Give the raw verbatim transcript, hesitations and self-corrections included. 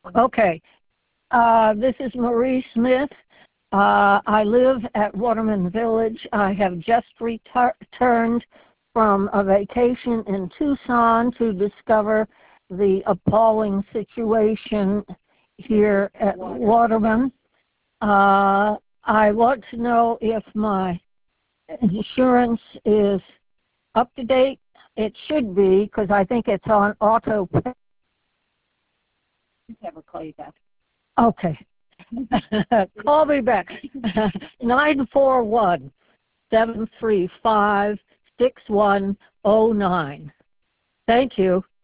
Okay. Uh, this is Marie Smith. Uh, I live at Waterman Village. I have just retur returned from a vacation in Tucson to discover the appalling situation here at Waterman. Uh, I want to know if my insurance is up to date. It should be, because I think it's on auto pay. Never call you back. Okay. Call me back. nine four one, seven three five, six one zero nine. Thank you.